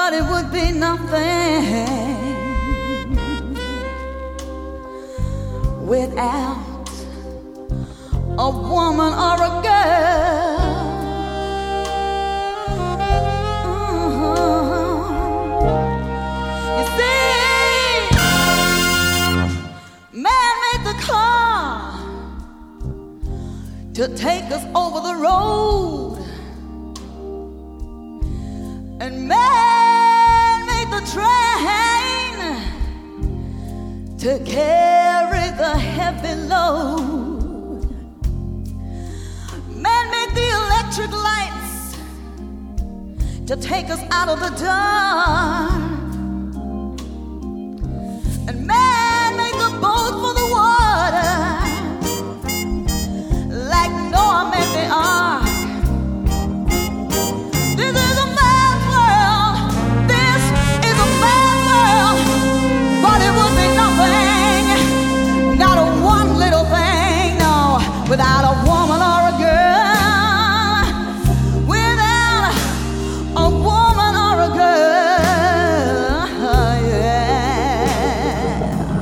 but it would be nothing without a woman or a girl. You see, man made the car to take us over the road, and man made the train to carry the heavy load. Man made the electric lights to take us out of the dark, and man made the boat for the water, like Noah made the ark. This is a man's world. This is a man's world, but it would be nothing, not a one little thing, no, without a woman or a girl, without a woman or a girl, yeah.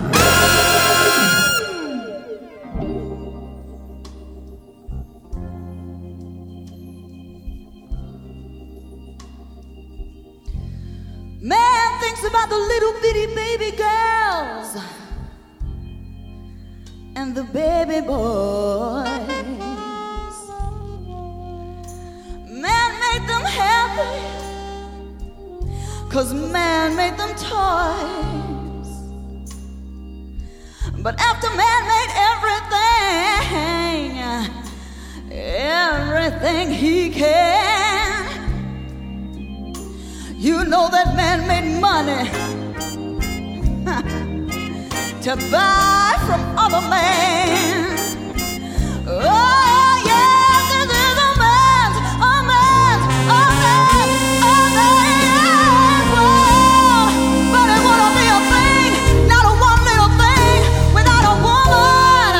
Man thinks about the little bitty baby girls and the baby boys. Man made them happy 'cause man made them toys. But after man made everything he can, you know that man made money to buy from other men. Oh yeah, this is a man's world, but it wouldn't be a thing, not a one little thing, without a woman.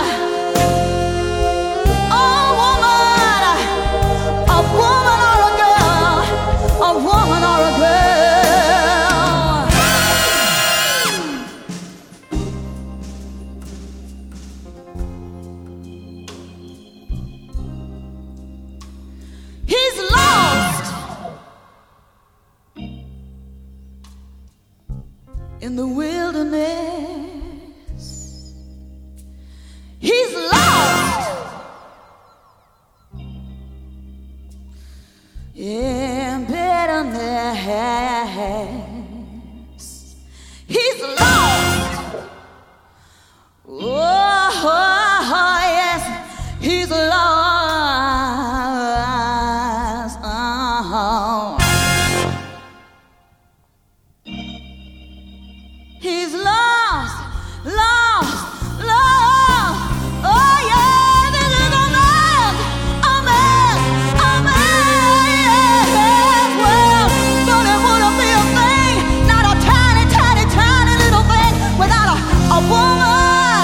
A woman or a girl, a woman or a girl. He's lost in the wilderness. He's lost in bitterness. He's lost. Oh, yes, he's lost. He's lost, lost, lost. Oh yeah, this is a man's world, but it wouldn't be a thing, not a tiny, tiny, tiny little thing, without a woman,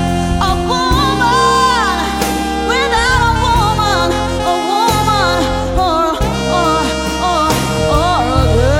without a woman, or a girl.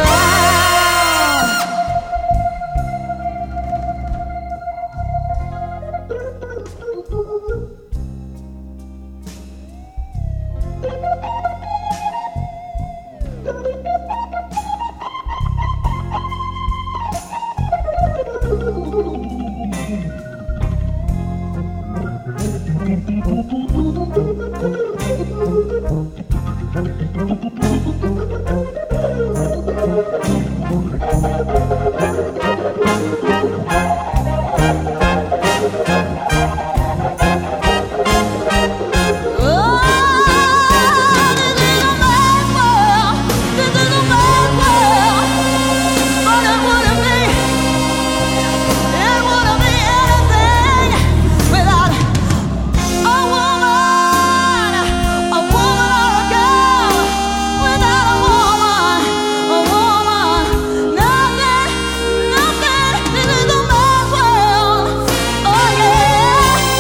Oh,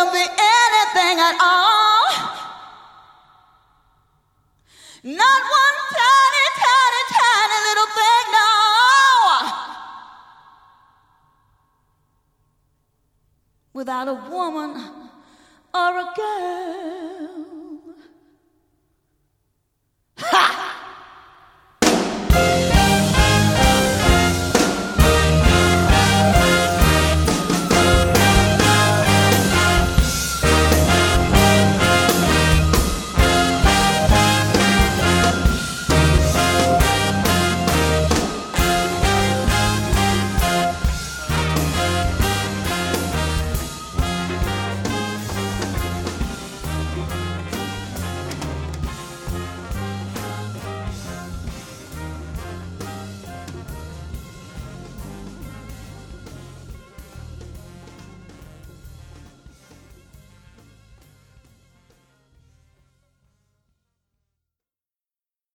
wouldn't be anything at all. Not one tiny, tiny, tiny little thing, no. Without a woman or a girl.